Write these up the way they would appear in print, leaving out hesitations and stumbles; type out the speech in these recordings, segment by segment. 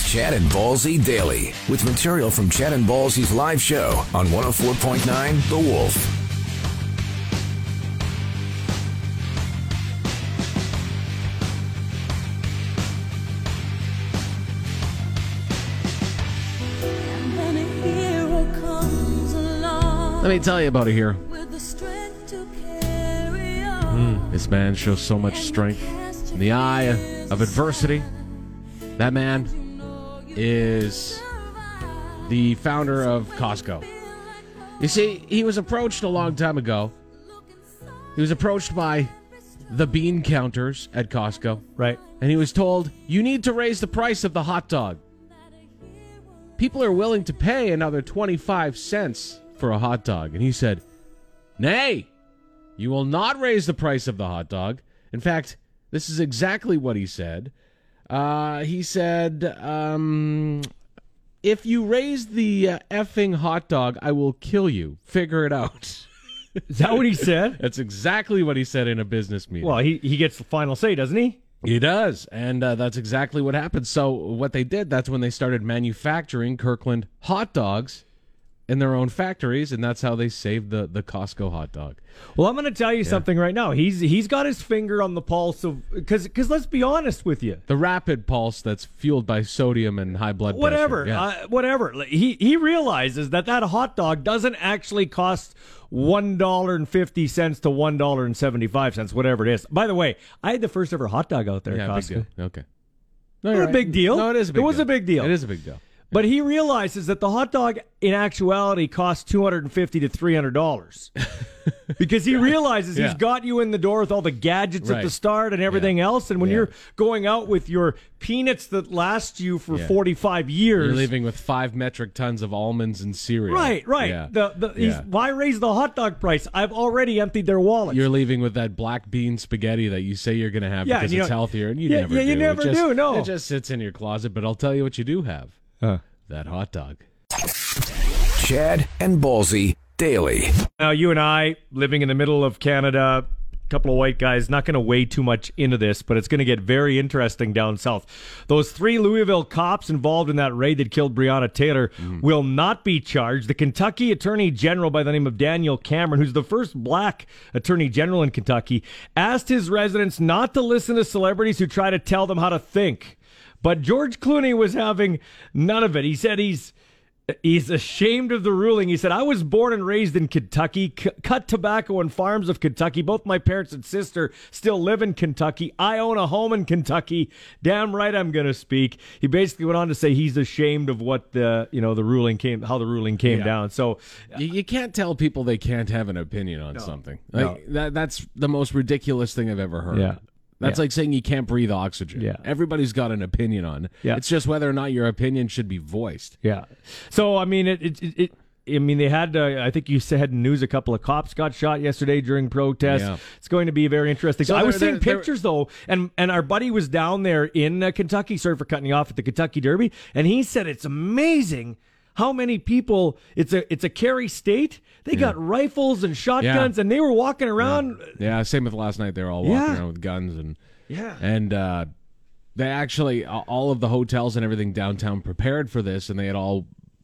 Chad and Ballsy Daily, with material from Chad and Ballsy's live show on 104.9 The Wolf. Let me tell you about it here. This man shows so much strength in the eye of adversity. That man is the founder of Costco. You see, he was approached a long time ago. He was approached by the bean counters at Costco. Right. And he was told, you need to raise the price of the hot dog. People are willing to pay another 25 cents for a hot dog. And he said, nay, you will not raise the price of the hot dog. In fact, this is exactly what he said. He said, if you raise the effing hot dog, I will kill you. Figure it out. Is that what he said? That's exactly what he said in a business meeting. Well, he gets the final say, doesn't he? He does, and that's exactly what happened. So what they did, that's when they started manufacturing Kirkland hot dogs in their own factories, and that's how they saved the Costco hot dog. Well, I'm going to tell you something right now. He's got his finger on the pulse of, because let's be honest with you. The rapid pulse that's fueled by sodium and high blood Whatever, pressure. whatever. He realizes that hot dog doesn't actually cost $1.50 to $1.75, whatever it is. By the way, I had the first ever hot dog out there at Costco. Big deal. Okay. No, not a big deal. No, it is a big deal. It was a big deal. It is a big deal. But he realizes that the hot dog, in actuality, costs $250 to $300. Because he realizes he's got you in the door with all the gadgets at the start and everything else. And when you're going out with your peanuts that last you for 45 years. You're leaving with 5 metric tons of almonds and cereal. Right. Yeah. Why raise the hot dog price? I've already emptied their wallet. You're leaving with that black bean spaghetti that you say you're going to have because it's healthier, and you never do. You never do, no. It just sits in your closet, but I'll tell you what you do have. That hot dog. Chad and Ballsy Daily. Now, you and I, living in the middle of Canada, a couple of white guys, not going to wade too much into this, but it's going to get very interesting down south. Those 3 Louisville cops involved in that raid that killed Breonna Taylor will not be charged. The Kentucky Attorney General by the name of Daniel Cameron, who's the first black Attorney General in Kentucky, asked his residents not to listen to celebrities who try to tell them how to think. But George Clooney was having none of it. He said he's ashamed of the ruling. He said, I was born and raised in Kentucky, cut tobacco on farms of Kentucky. Both my parents and sister still live in Kentucky. I own a home in Kentucky. Damn right I'm going to speak. He basically went on to say he's ashamed of what how the ruling came down. So you can't tell people they can't have an opinion on something. That's the most ridiculous thing I've ever heard. Yeah. That's like saying you can't breathe oxygen. Yeah. Everybody's got an opinion on it. Yeah. It's just whether or not your opinion should be voiced. Yeah. So, I mean, they had, I think you said in the news, a couple of cops got shot yesterday during protests. Yeah. It's going to be very interesting. So I was seeing pictures, though, and our buddy was down there in Kentucky, sorry for cutting you off, at the Kentucky Derby, and he said it's amazing how many people, it's a carry state. They got rifles and shotguns, and they were walking around. Yeah, same with last night. They were all walking around with guns. And they actually, all of the hotels and everything downtown prepared for this, and they had all,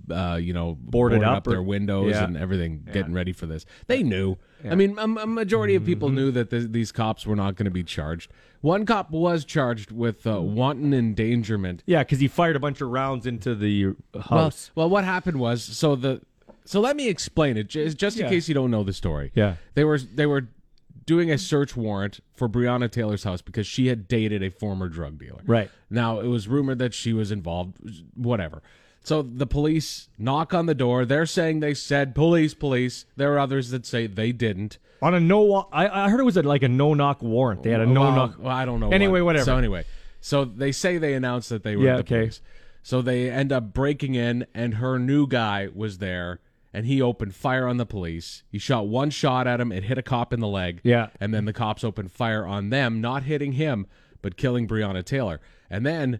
boarded up their windows and everything, getting ready for this. They knew. Yeah. I mean, a majority of people knew that these cops were not going to be charged. One cop was charged with wanton endangerment. Yeah, because he fired a bunch of rounds into the house. Well, what happened was, so let me explain it, just in case you don't know the story. Yeah. They were doing a search warrant for Breonna Taylor's house because she had dated a former drug dealer. Right. Now, it was rumored that she was involved, whatever. So the police knock on the door. They're saying they said, police. There are others that say they didn't. On a I heard it was like a no-knock warrant. They had a no-knock. Well, I don't know. Anyway, whatever. So they say they announced that they were the police. So they end up breaking in, and her new guy was there, and he opened fire on the police. He shot one shot at him. It hit a cop in the leg. Yeah. And then the cops opened fire on them, not hitting him, but killing Breonna Taylor. And then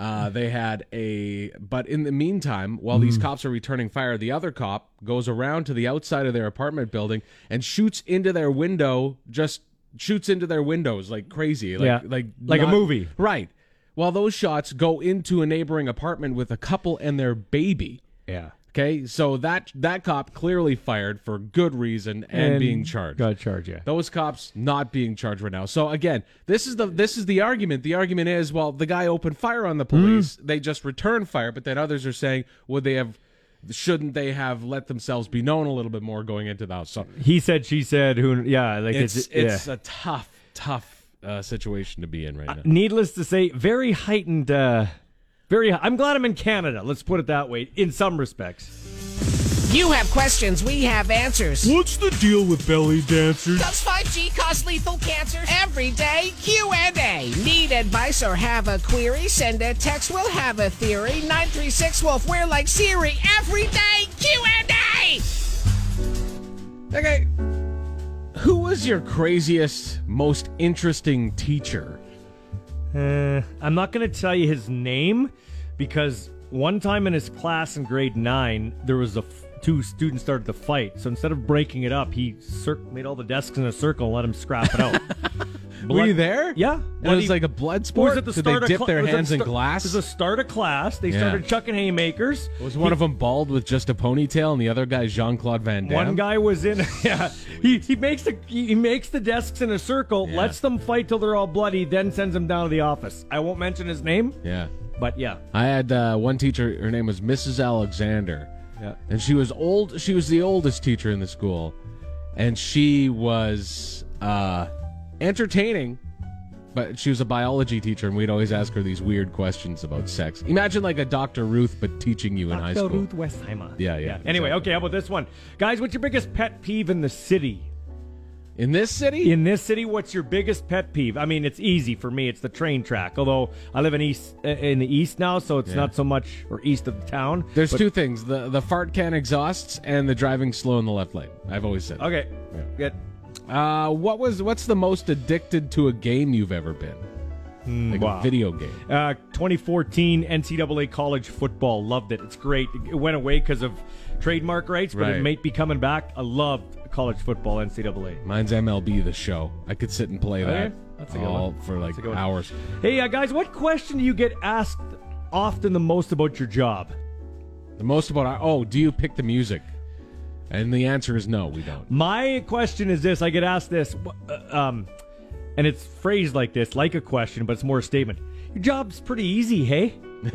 but in the meantime, while these cops are returning fire, the other cop goes around to the outside of their apartment building and shoots into their window, like crazy. Like a movie. Right. Well, those shots go into a neighboring apartment with a couple and their baby. Yeah. Okay, so that cop clearly fired for good reason and being charged. Got charged, yeah. Those cops not being charged right now. So again, this is the argument. The argument is, well, the guy opened fire on the police. They just returned fire, but then others are saying, shouldn't they have let themselves be known a little bit more going into the house? So he said, she said, it's a tough situation to be in right now. Needless to say, very heightened. I'm glad I'm in Canada. Let's put it that way. In some respects. You have questions, we have answers. What's the deal with belly dancers? Does 5G cause lethal cancer? Everyday Q&A. Need advice or have a query? Send a text, we'll have a theory. 936-WOLF, we're like Siri. Everyday Q&A! Okay. Who was your craziest, most interesting teacher? I'm not going to tell you his name because one time in his class in grade 9, there was two students started to fight. So instead of breaking it up, he made all the desks in a circle and let him scrap it out. Were you there? Yeah. It was like a blood sport? Did they dip their hands in glass? It was the start of class. They started chucking haymakers. Was one of them bald with just a ponytail and the other guy Jean-Claude Van Damme? One guy was in... Yeah. He makes the desks in a circle, lets them fight till they're all bloody, then sends them down to the office. I won't mention his name. Yeah. But yeah. I had one teacher, her name was Mrs. Alexander. Yeah. And she was old. She was the oldest teacher in the school. And she was entertaining, but she was a biology teacher, and we'd always ask her these weird questions about sex. Imagine like a Dr. Ruth, but teaching you in high school. Dr. Ruth Westheimer. Yeah. Anyway, okay, how about this one? Guys, what's your biggest pet peeve in the city? In this city? In this city, what's your biggest pet peeve? I mean, it's easy for me. It's the train track. Although I live in the east now, so it's not so much or east of the town. There's two things: the fart can exhausts and the driving slow in the left lane. I've always said. Okay, good. What's the most addicted to a game you've ever been? A video game. 2014 NCAA college football. Loved it. It's great. It went away because of trademark rights, but it might be coming back. I loved college football NCAA. Mine's MLB The Show. I could sit and play that That's a good one. for like hours. Hey, guys, what question do you get asked often the most about your job? The most about do you pick the music? And the answer is no, we don't. My question is this. I get asked this, and it's phrased like this, like a question, but it's more a statement. Your job's pretty easy, hey?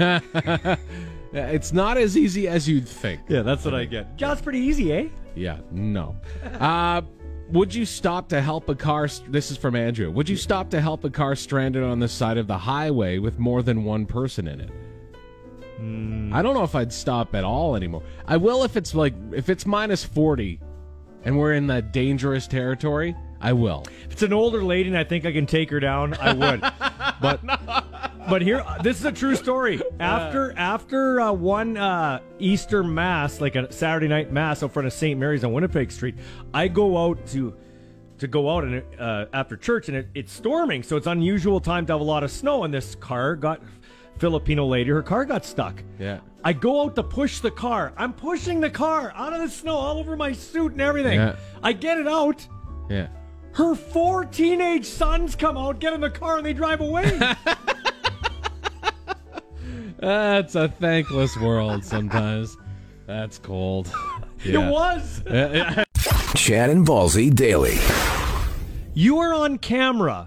It's not as easy as you'd think. Yeah, that's what I get. Job's pretty easy, eh? Yeah, no. Would you stop to help a car? This is from Andrew. Would you stop to help a car stranded on the side of the highway with more than one person in it? I don't know if I'd stop at all anymore. I will if it's minus 40 and we're in that dangerous territory. I will. If it's an older lady and I think I can take her down, I would. But here, this is a true story. After one Easter Mass, like a Saturday night Mass out front of St. Mary's on Winnipeg Street, I go out to go out and after church, and it's storming, so it's unusual time to have a lot of snow, and this Filipino lady, her car got stuck. Yeah. I go out to push the car. I'm pushing the car out of the snow all over my suit and everything. Yeah. I get it out. Yeah. Her 4 teenage sons come out, get in the car, and they drive away. That's a thankless world sometimes. That's cold. Yeah. It was. Chad and Ballsy Daily. You are on camera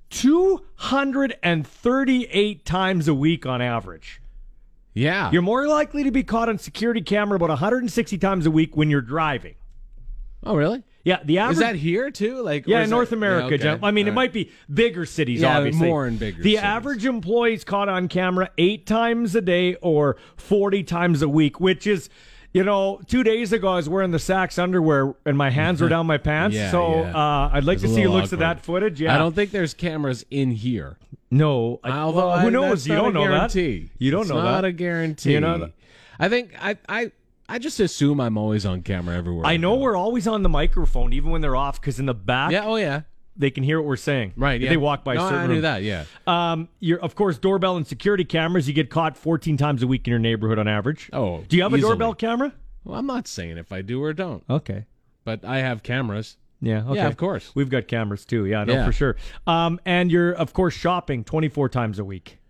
238 times a week on average. Yeah. You're more likely to be caught on security camera about 160 times a week when you're driving. Oh, really? Yeah, the average... Is that here, too? In North America. Yeah, okay. I mean, it might be bigger cities, obviously. More in bigger cities. The average employee is caught on camera 8 times a day or 40 times a week, which is, 2 days ago I was wearing the Saks underwear and my hands were down my pants. I'd like to see looks of that footage. Yeah. I don't think there's cameras in here. No. Although, who knows? You don't know that. You don't know that. It's not a guarantee. I think I just assume I'm always on camera everywhere. I know we're always on the microphone, even when they're off, because in the back, yeah, they can hear what we're saying. Right, yeah. They walk by certain I knew that, yeah. You're, of course, doorbell and security cameras. You get caught 14 times a week in your neighborhood on average. Oh, do you have a doorbell camera? Well, I'm not saying if I do or don't. Okay. But I have cameras. Yeah, okay. Yeah, of course. We've got cameras, too. Yeah, no, for sure. And you're, of course, shopping 24 times a week.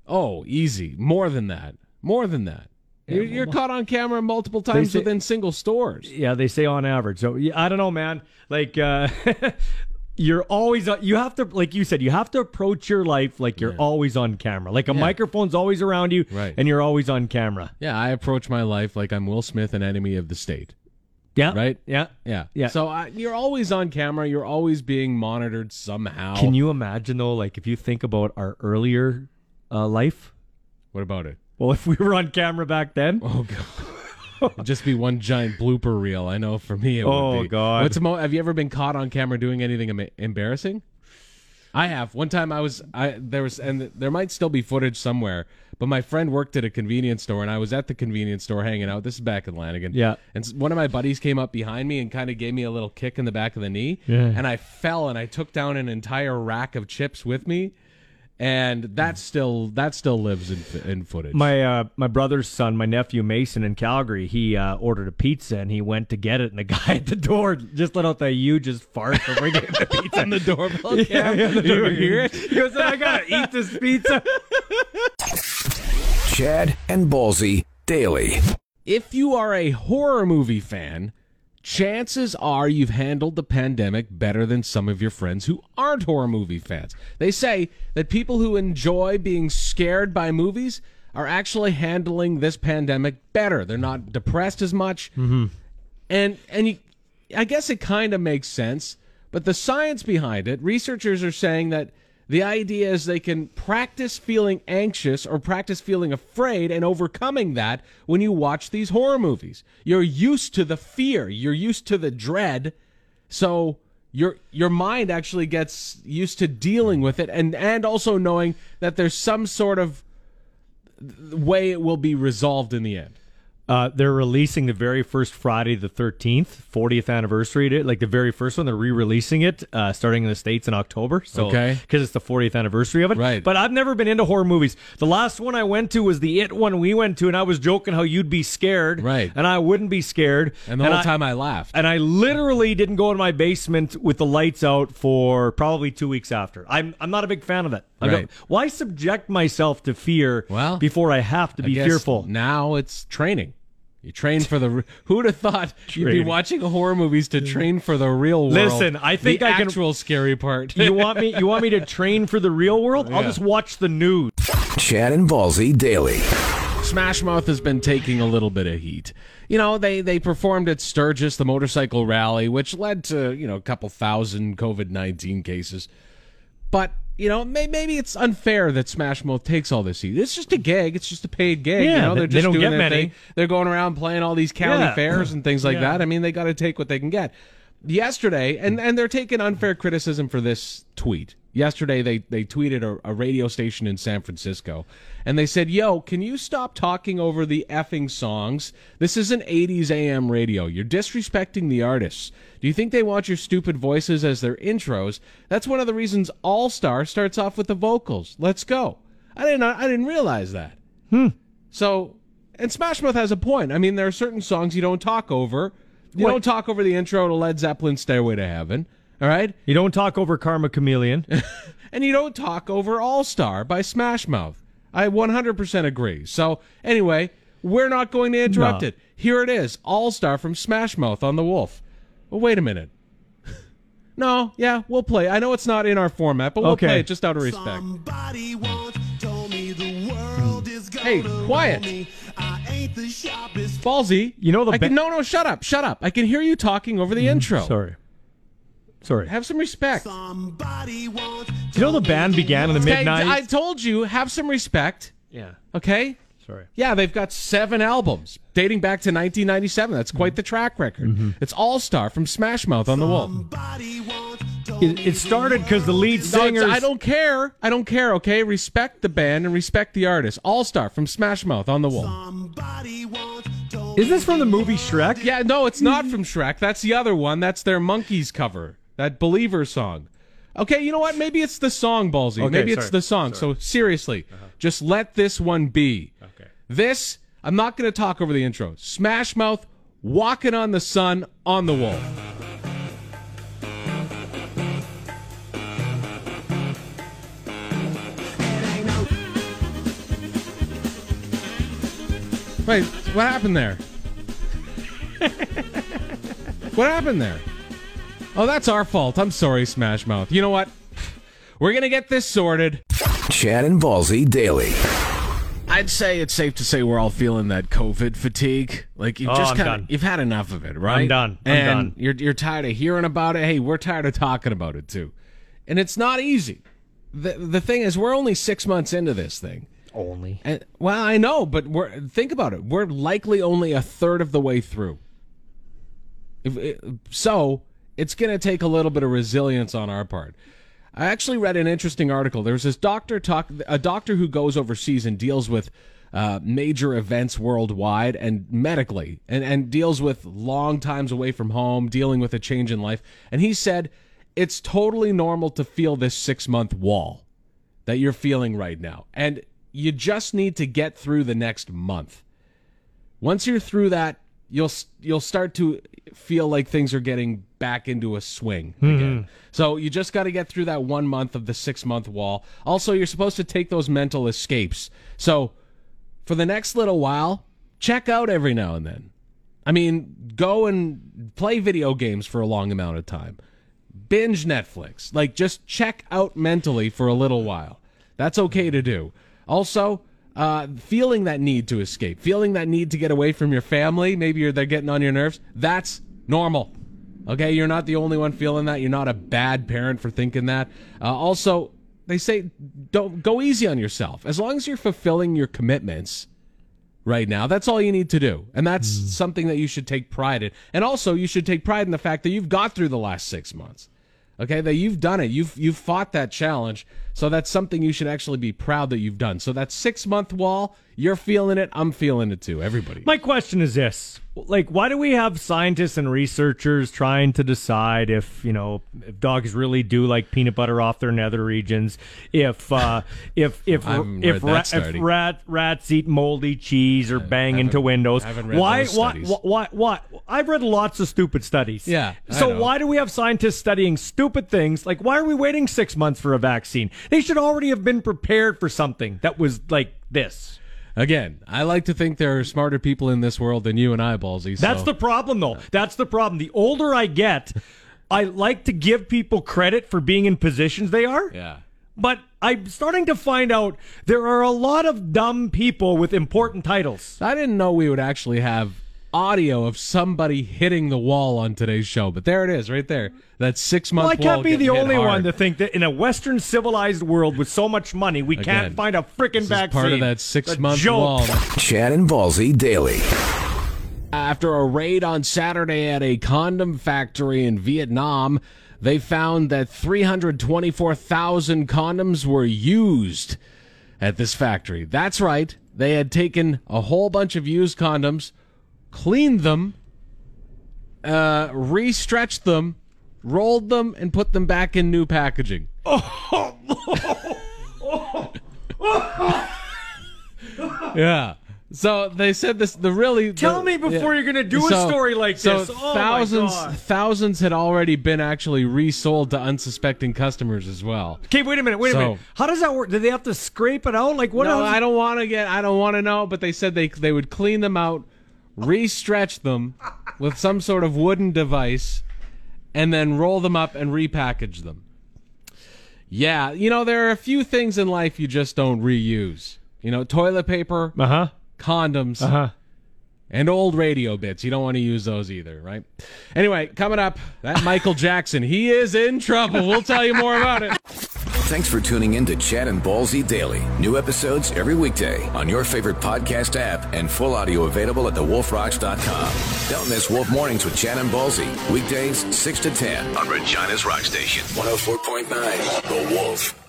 Oh, easy. More than that. You're caught on camera multiple times within single stores. Yeah, they say on average. So I don't know, man. Like you're always you have to, like you said, you have to approach your life like you're always on camera. Like a microphone's always around you, and you're always on camera. Yeah, I approach my life like I'm Will Smith, an enemy of the state. Yeah. Right? Yeah. So you're always on camera. You're always being monitored somehow. Can you imagine, though, like if you think about our earlier life? What about it? Well, if we were on camera back then. Oh, God. It'd just be one giant blooper reel. I know for me it would be. Oh, God. Have you ever been caught on camera doing anything embarrassing? I have. One time there might still be footage somewhere, but my friend worked at a convenience store, and I was at the convenience store hanging out. This is back in Lanigan. Yeah. And one of my buddies came up behind me and kind of gave me a little kick in the back of the knee. Yeah. And I fell, and I took down an entire rack of chips with me. And that still lives in footage. My brother's son, my nephew Mason in Calgary, he ordered a pizza and he went to get it, and the guy at the door just let out the hugest fart before he gave the pizza on the doorbell. Yeah, did you hear it? He goes, I gotta eat this pizza. Chad and Ballsy daily. If you are a horror movie fan, chances are you've handled the pandemic better than some of your friends who aren't horror movie fans. They say that people who enjoy being scared by movies are actually handling this pandemic better. They're not depressed as much. Mm-hmm. I guess it kind of makes sense, but the science behind it, researchers are saying that the idea is they can practice feeling anxious or practice feeling afraid and overcoming that when you watch these horror movies. You're used to the fear. You're used to the dread. So your mind actually gets used to dealing with it and also knowing that there's some sort of way it will be resolved in the end. They're releasing the very first Friday the 13th, 40th anniversary. Like the very first one, they're re-releasing it starting in the States in October. So, because it's the 40th anniversary of it. Right. But I've never been into horror movies. The last one I went to was the It one we went to, and I was joking how you'd be scared. Right. And I wouldn't be scared. And the whole time I laughed. And I literally didn't go in my basement with the lights out for probably 2 weeks after. I'm not a big fan of it. Right. Why subject myself to fear before I have to be fearful? Now it's training. You train for the... Who would have thought you'd be watching horror movies to train for the real world? Listen, I think the actual scary part. You want me to train for the real world? Yeah. I'll just watch the news. Chad and Ballsy daily. Smash Mouth has been taking a little bit of heat. You know, they performed at Sturgis, the motorcycle rally, which led to, a couple thousand COVID-19 cases. But... maybe it's unfair that Smash Mouth takes all this heat. It's just a gig. It's just a paid gig. Yeah, they're just don't doing get their many. thing. They're going around playing all these county fairs and things like that. I mean, they got to take what they can get. Yesterday, and they're taking unfair criticism for this tweet. Yesterday, they tweeted a radio station in San Francisco, and they said, "Yo, can you stop talking over the effing songs? This is an 80s AM radio. You're disrespecting the artists. Do you think they want your stupid voices as their intros? That's one of the reasons All Star starts off with the vocals. Let's go." I didn't realize that. So, and Smash Mouth has a point. I mean, there are certain songs you don't talk over. You don't talk over the intro to Led Zeppelin's Stairway to Heaven. All right? You don't talk over Karma Chameleon. And you don't talk over All-Star by Smash Mouth. I 100% agree. So, anyway, we're not going to interrupt it. Here it is, All-Star from Smash Mouth on the Wolf. Well, wait a minute. No, yeah, we'll play. I know it's not in our format, but we'll play it just out of respect. Somebody once told me the world is gonna Hey, quiet. me. I ain't the sharpest. Ballsy. No, shut up. I can hear you talking over the intro. Sorry. Have some respect. Somebody once Do you know the band began in the mid-90s? I told you, have some respect. Yeah. Okay? Sorry. Yeah, they've got 7 albums dating back to 1997. That's quite the track record. Mm-hmm. It's All-Star from Smash Mouth on the Wolf. It started because the lead singer... I don't care, okay? Respect the band and respect the artist. All-Star from Smash Mouth on the Wolf. Is this from the movie Shrek? Yeah, no, it's not from Shrek. That's the other one. That's their Monkeys cover. That Believer song. Okay, you know what? Maybe it's the song, Ballsy. Okay, Maybe it's the song. So seriously, just let this one be. Okay. This, I'm not going to talk over the intro. Smash Mouth, Walking on the Sun on the Wolf. Wait, what happened there? What happened there? Oh, that's our fault. I'm sorry, Smash Mouth. You know what? We're going to get this sorted. Chad and Ballsy Daily. I'd say it's safe to say we're all feeling that COVID fatigue. Like you've you've had enough of it, right? I'm done. You're tired of hearing about it. Hey, we're tired of talking about it too. And it's not easy. The thing is, we're only 6 months into this thing. Only. And, well, I know, but think about it. We're likely only a third of the way through. So it's going to take a little bit of resilience on our part. I actually read an interesting article. There's this a doctor who goes overseas and deals with major events worldwide and medically, and deals with long times away from home, dealing with a change in life. And he said it's totally normal to feel this 6-month wall that you're feeling right now. And you just need to get through the next month. Once you're through that, you'll start to feel like things are getting back into a swing again. So you just got to get through that 1 month of the 6-month wall. Also, you're supposed to take those mental escapes. So for the next little while, check out every now and then. I mean, go and play video games for a long amount of time. Binge Netflix. Like, just check out mentally for a little while. That's okay to do. Also, feeling that need to escape, feeling that need to get away from your family, maybe they're getting on your nerves, that's normal. Okay, you're not the only one feeling that. You're not a bad parent for thinking that. Also, they say don't go easy on yourself. As long as you're fulfilling your commitments right now, that's all you need to do. And that's something that you should take pride in. And also, you should take pride in the fact that you've got through the last 6 months. Okay, that you've done it. You've fought that challenge. So that's something you should actually be proud that you've done. So that 6-month wall, you're feeling it. I'm feeling it too. Everybody. My question is this. Like, why do we have scientists and researchers trying to decide if dogs really do like peanut butter off their nether regions, if rats eat moldy cheese or bang into windows? Why? I've read lots of stupid studies. Yeah. So why do we have scientists studying stupid things? Like, why are we waiting 6 months for a vaccine? They should already have been prepared for something that was like this. Again, I like to think there are smarter people in this world than you and I, Ballsy. So. That's the problem, though. That's the problem. The older I get, I like to give people credit for being in positions they are. Yeah. But I'm starting to find out there are a lot of dumb people with important titles. I didn't know we would actually have audio of somebody hitting the wall on today's show, but there it is right there. That 6-month wall. Well, I can't be the only one to think that in a Western civilized world with so much money, we can't find a freaking vaccine. Part of that 6-month wall. Chad and Ballsy Daily. After a raid on Saturday at a condom factory in Vietnam, they found that 324,000 condoms were used at this factory. That's right. They had taken a whole bunch of used condoms, cleaned them, re-stretched them, rolled them, and put them back in new packaging. Yeah. So they said this. Tell me before you're going to do a story like this. Thousands had already been actually resold to unsuspecting customers as well. Okay, wait a minute. How does that work? Do they have to scrape it out? Like what? No, I don't want to know. But they said they would clean them out, re-stretch them with some sort of wooden device, and then roll them up and repackage them. Yeah, there are a few things in life you just don't reuse. Toilet paper, condoms, and old radio bits. You don't want to use those either, right? Anyway, coming up, that Michael Jackson, he is in trouble. We'll tell you more about it. Thanks for tuning in to Chad and Ballsy Daily. New episodes every weekday on your favorite podcast app and full audio available at thewolfrocks.com. Don't miss Wolf Mornings with Chad and Ballsy. Weekdays 6 to 10 on Regina's Rock Station. 104.9 The Wolf.